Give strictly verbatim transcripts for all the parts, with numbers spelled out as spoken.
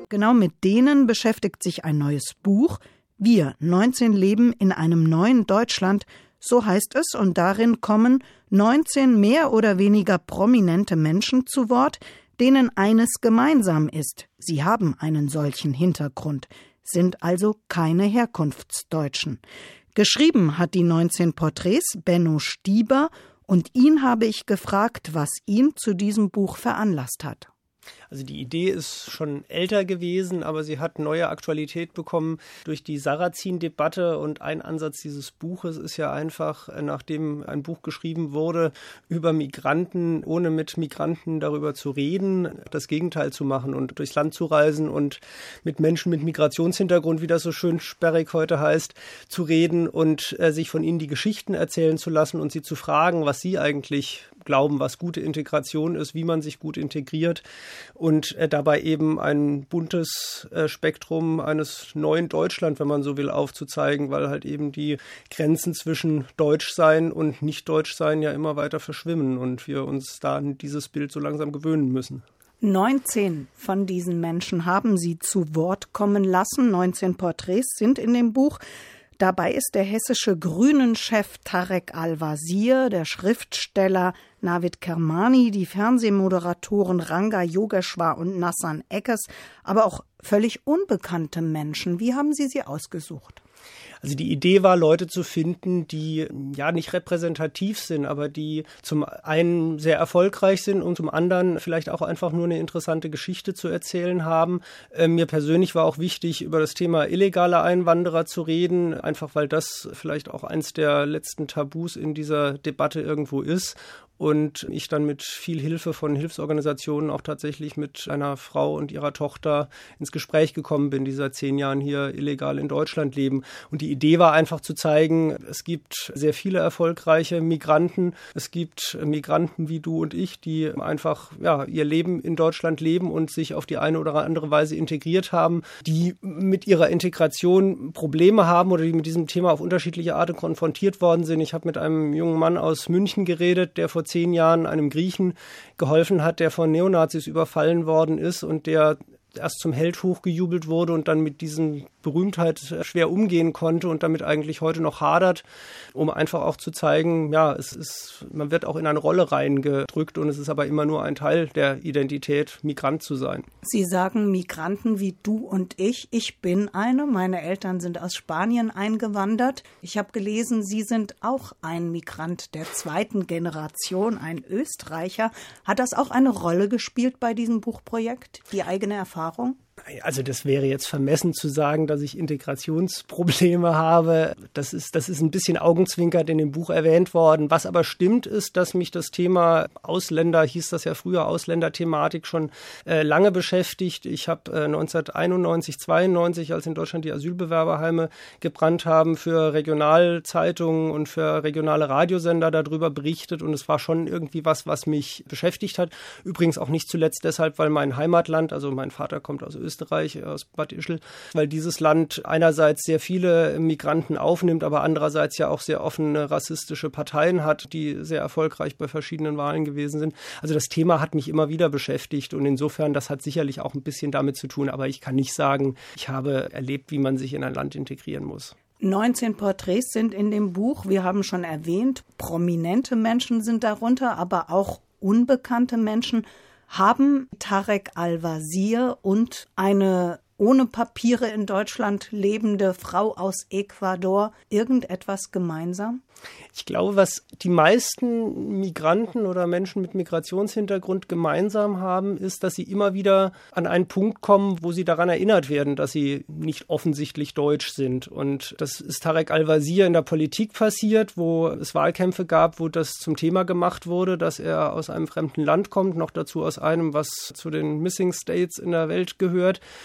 Genau mit denen beschäftigt sich ein neues Buch. Wir, neunzehn leben in einem neuen Deutschland, so heißt es, und darin kommen neunzehn mehr oder weniger prominente Menschen zu Wort, denen eines gemeinsam ist. Sie haben einen solchen Hintergrund, sind also keine Herkunftsdeutschen. Geschrieben hat die neunzehn Porträts Benno Stieber, und ihn habe ich gefragt, was ihn zu diesem Buch veranlasst hat. Also die Idee ist schon älter gewesen, aber sie hat neue Aktualität bekommen durch die Sarrazin-Debatte. Und ein Ansatz dieses Buches ist ja einfach, nachdem ein Buch geschrieben wurde über Migranten, ohne mit Migranten darüber zu reden, das Gegenteil zu machen und durchs Land zu reisen und mit Menschen mit Migrationshintergrund, wie das so schön sperrig heute heißt, zu reden und äh, sich von ihnen die Geschichten erzählen zu lassen und sie zu fragen, was sie eigentlich glauben, was gute Integration ist, wie man sich gut integriert. Und äh, dabei eben ein buntes äh, Spektrum eines neuen Deutschland, wenn man so will, aufzuzeigen, weil halt eben die Grenzen zwischen Deutschsein und Nicht-Deutschsein ja immer weiter verschwimmen und wir uns da an dieses Bild so langsam gewöhnen müssen. neunzehn von diesen Menschen haben Sie zu Wort kommen lassen. neunzehn Porträts sind in dem Buch. Dabei ist der hessische Grünen-Chef Tarek Al-Wazir, der Schriftsteller Navid Kermani, die Fernsehmoderatoren Ranga Yogeshwar und Nassan Eckes, aber auch völlig unbekannte Menschen. Wie haben Sie sie ausgesucht? Also die Idee war, Leute zu finden, die ja nicht repräsentativ sind, aber die zum einen sehr erfolgreich sind und zum anderen vielleicht auch einfach nur eine interessante Geschichte zu erzählen haben. Äh, mir persönlich war auch wichtig, über das Thema illegale Einwanderer zu reden, einfach weil das vielleicht auch eins der letzten Tabus in dieser Debatte irgendwo ist. Und ich dann mit viel Hilfe von Hilfsorganisationen auch tatsächlich mit einer Frau und ihrer Tochter ins Gespräch gekommen bin, die seit zehn Jahren hier illegal in Deutschland leben. Und die Idee war einfach zu zeigen, es gibt sehr viele erfolgreiche Migranten. Es gibt Migranten wie du und ich, die einfach ja ihr Leben in Deutschland leben und sich auf die eine oder andere Weise integriert haben, die mit ihrer Integration Probleme haben oder die mit diesem Thema auf unterschiedliche Art konfrontiert worden sind. Ich habe mit einem jungen Mann aus München geredet, der vor zehn Jahren einem Griechen geholfen hat, der von Neonazis überfallen worden ist und der erst zum Held hochgejubelt wurde und dann mit diesem Berühmtheit schwer umgehen konnte und damit eigentlich heute noch hadert, um einfach auch zu zeigen, ja, es ist, man wird auch in eine Rolle reingedrückt und es ist aber immer nur ein Teil der Identität, Migrant zu sein. Sie sagen Migranten wie du und ich. Ich bin eine. Meine Eltern sind aus Spanien eingewandert. Ich habe gelesen, Sie sind auch ein Migrant der zweiten Generation, ein Österreicher. Hat das auch eine Rolle gespielt bei diesem Buchprojekt, die eigene Erfahrung? Also das wäre jetzt vermessen zu sagen, dass ich Integrationsprobleme habe. Das ist, das ist ein bisschen augenzwinkert in dem Buch erwähnt worden. Was aber stimmt, ist, dass mich das Thema Ausländer, hieß das ja früher Ausländerthematik, schon äh, lange beschäftigt. Ich habe äh, neunzehnhunderteinundneunzig, zweiundneunzig, als in Deutschland die Asylbewerberheime gebrannt haben, für Regionalzeitungen und für regionale Radiosender darüber berichtet. Und es war schon irgendwie was, was mich beschäftigt hat. Übrigens auch nicht zuletzt deshalb, weil mein Heimatland, also mein Vater kommt aus Österreich, Österreich, aus Bad Ischl, weil dieses Land einerseits sehr viele Migranten aufnimmt, aber andererseits ja auch sehr offene rassistische Parteien hat, die sehr erfolgreich bei verschiedenen Wahlen gewesen sind. Also das Thema hat mich immer wieder beschäftigt und insofern, das hat sicherlich auch ein bisschen damit zu tun, aber ich kann nicht sagen, ich habe erlebt, wie man sich in ein Land integrieren muss. neunzehn Porträts sind in dem Buch, wir haben schon erwähnt, prominente Menschen sind darunter, aber auch unbekannte Menschen. Haben Tarek Al-Wazir und eine ohne Papiere in Deutschland lebende Frau aus Ecuador irgendetwas gemeinsam? Ich glaube, was die meisten Migranten oder Menschen mit Migrationshintergrund gemeinsam haben, ist, dass sie immer wieder an einen Punkt kommen, wo sie daran erinnert werden, dass sie nicht offensichtlich deutsch sind. Und das ist Tarek Al-Wazir in der Politik passiert, wo es Wahlkämpfe gab, wo das zum Thema gemacht wurde, dass er aus einem fremden Land kommt, noch dazu aus einem, was zu den Missing States in der Welt gehört. Das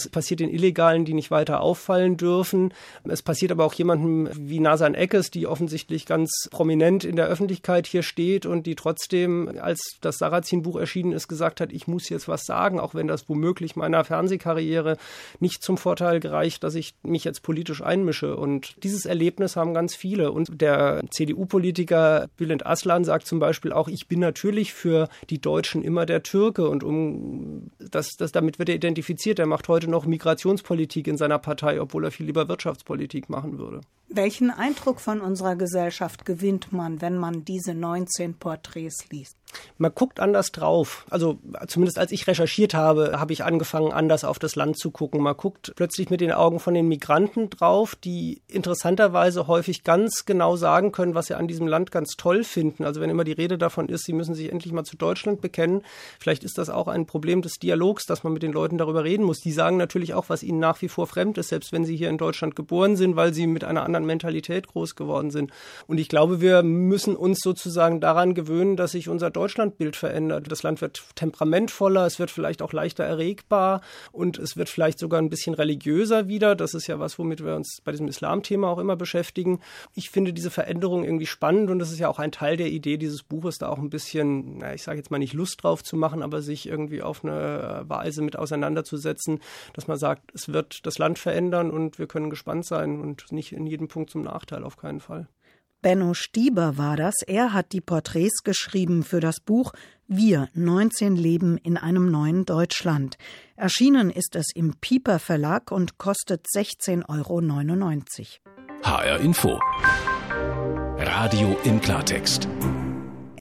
Das passiert den Illegalen, die nicht weiter auffallen dürfen. Es passiert aber auch jemandem wie Nazan Eckes, die offensichtlich ganz prominent in der Öffentlichkeit hier steht und die trotzdem, als das Sarrazin-Buch erschienen ist, gesagt hat, ich muss jetzt was sagen, auch wenn das womöglich meiner Fernsehkarriere nicht zum Vorteil gereicht, dass ich mich jetzt politisch einmische. Und dieses Erlebnis haben ganz viele. Und der C D U-Politiker Bülent Aslan sagt zum Beispiel auch, ich bin natürlich für die Deutschen immer der Türke. Und um das, das damit wird er identifiziert. Er macht heute noch Migrationspolitik in seiner Partei, obwohl er viel lieber Wirtschaftspolitik machen würde. Welchen Eindruck von unserer Gesellschaft gewinnt man, wenn man diese neunzehn Porträts liest? Man guckt anders drauf. Also zumindest als ich recherchiert habe, habe ich angefangen, anders auf das Land zu gucken. Man guckt plötzlich mit den Augen von den Migranten drauf, die interessanterweise häufig ganz genau sagen können, was sie an diesem Land ganz toll finden. Also wenn immer die Rede davon ist, sie müssen sich endlich mal zu Deutschland bekennen, vielleicht ist das auch ein Problem des Dialogs, dass man mit den Leuten darüber reden muss. Die sagen natürlich auch, was ihnen nach wie vor fremd ist, selbst wenn sie hier in Deutschland geboren sind, weil sie mit einer anderen Mentalität groß geworden sind. Und ich glaube, wir müssen uns sozusagen daran gewöhnen, dass sich unser Deutschlandbild verändert. Das Land wird temperamentvoller, es wird vielleicht auch leichter erregbar und es wird vielleicht sogar ein bisschen religiöser wieder. Das ist ja was, womit wir uns bei diesem Islam-Thema auch immer beschäftigen. Ich finde diese Veränderung irgendwie spannend und das ist ja auch ein Teil der Idee dieses Buches, da auch ein bisschen, na, ich sage jetzt mal nicht Lust drauf zu machen, aber sich irgendwie auf eine Weise mit auseinanderzusetzen, dass man sagt, es wird das Land verändern und wir können gespannt sein und nicht in jedem Punkt zum Nachteil, auf keinen Fall. Benno Stieber war das. Er hat die Porträts geschrieben für das Buch Wir, neunzehn Leben in einem neuen Deutschland. Erschienen ist es im Piper Verlag und kostet sechzehn Euro neunundneunzig. H R Info. Radio im Klartext.